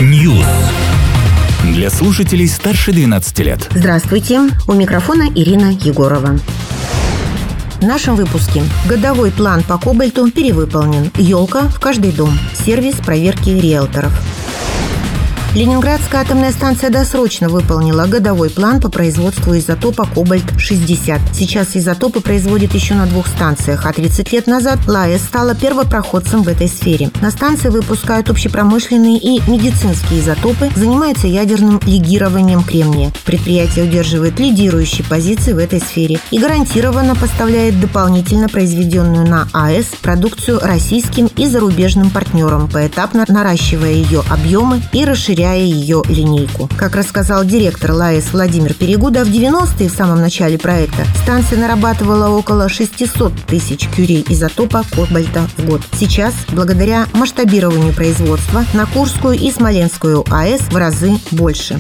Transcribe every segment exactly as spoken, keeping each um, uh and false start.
News. Для слушателей старше двенадцати лет. Здравствуйте, у микрофона Ирина Егорова. В нашем выпуске. Годовой план по кобальту перевыполнен. Елка в каждый дом. Сервис проверки риэлторов. Ленинградская атомная станция досрочно выполнила годовой план по производству изотопа кобальт шестьдесят. Сейчас изотопы производят еще на двух станциях, а тридцать лет назад ЛАЭС стала первопроходцем в этой сфере. На станции выпускают общепромышленные и медицинские изотопы, занимаются ядерным лигированием кремния. Предприятие удерживает лидирующие позиции в этой сфере и гарантированно поставляет дополнительно произведенную на АЭС продукцию российским и зарубежным партнерам, поэтапно наращивая ее объемы и расширяя ее линейку. Как рассказал директор ЛАЭС Владимир Перегуда, в девяностые, в самом начале проекта, станция нарабатывала около шестьсот тысяч кюри изотопа кобальта в год. Сейчас, благодаря масштабированию производства, на Курскую и Смоленскую АЭС в разы больше.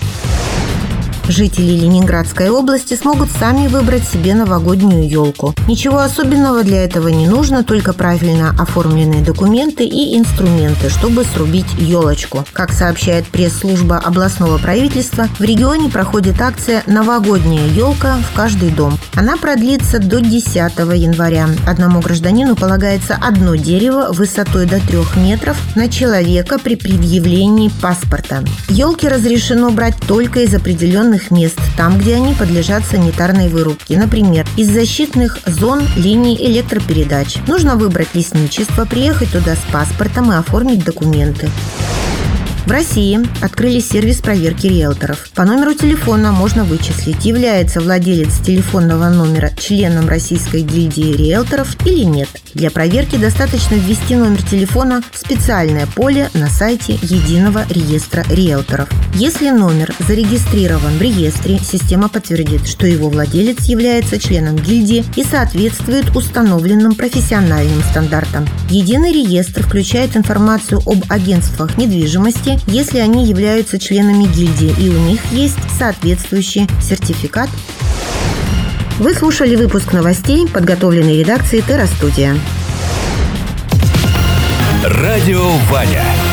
Жители Ленинградской области смогут сами выбрать себе новогоднюю елку. Ничего особенного для этого не нужно, только правильно оформленные документы и инструменты, чтобы срубить елочку. Как сообщает пресс-служба областного правительства, в регионе проходит акция «Новогодняя елка в каждый дом». Она продлится до десятого января. Одному гражданину полагается одно дерево высотой до трех метров на человека при предъявлении паспорта. Елки разрешено брать только из определенных мест, там, где они подлежат санитарной вырубке, например, из защитных зон линий электропередач. Нужно выбрать лесничество, приехать туда с паспортом и оформить документы. В России открыли сервис проверки риэлторов. По номеру телефона можно вычислить, является владелец телефонного номера членом Российской гильдии риэлторов или нет. Для проверки достаточно ввести номер телефона в специальное поле на сайте Единого реестра риэлторов. Если номер зарегистрирован в реестре, система подтвердит, что его владелец является членом гильдии и соответствует установленным профессиональным стандартам. Единый реестр включает информацию об агентствах недвижимости, если они являются членами гильдии и у них есть соответствующий сертификат. Вы слушали выпуск новостей, подготовленный редакцией Терра Студия. Радио Ваня.